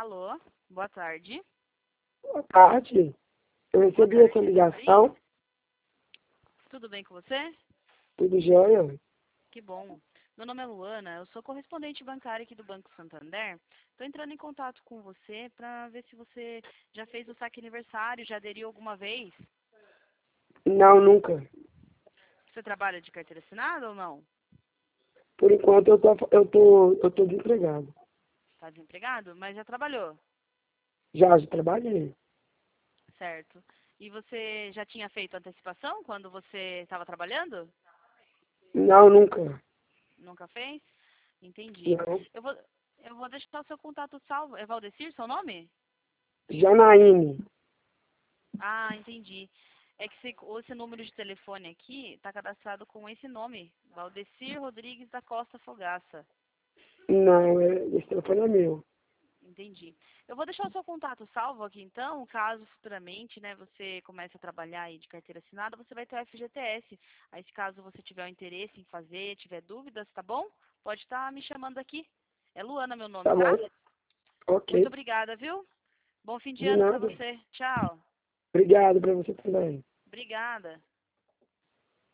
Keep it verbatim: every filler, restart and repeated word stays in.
Alô, boa tarde. Boa tarde. Eu recebi essa ligação. Tudo bem com você? Tudo jóia? Que bom. Meu nome é Luana, eu sou correspondente bancária aqui do Banco Santander. Estou entrando em contato com você para ver se você já fez o saque aniversário, já aderiu alguma vez. Não, nunca. Você trabalha de carteira assinada ou não? Por enquanto eu tô, eu tô, eu tô desempregado. Está desempregado? Mas já trabalhou, Já, já trabalhei. certo? E você já tinha feito antecipação quando você estava trabalhando? Não, nunca. Nunca fez? Entendi. Não. Eu vou, eu vou deixar o seu contato salvo. É Valdecir, seu nome? Janaíne. Ah, entendi. É que esse, esse número de telefone aqui está cadastrado com esse nome, Valdecir Rodrigues da Costa Fogaça. Não, é, esse telefone é meu. Entendi. Eu vou deixar o seu contato salvo aqui então, caso futuramente, né, você comece a trabalhar aí de carteira assinada, você vai ter o F G T S. Aí, se caso você tiver o interesse em fazer, tiver dúvidas, tá bom? Pode estar me chamando aqui. É Luana meu nome, Tá tá? bom. Muito Ok. obrigada, viu? Bom fim de De ano para nada. você. Tchau. Obrigado pra você também. Obrigada.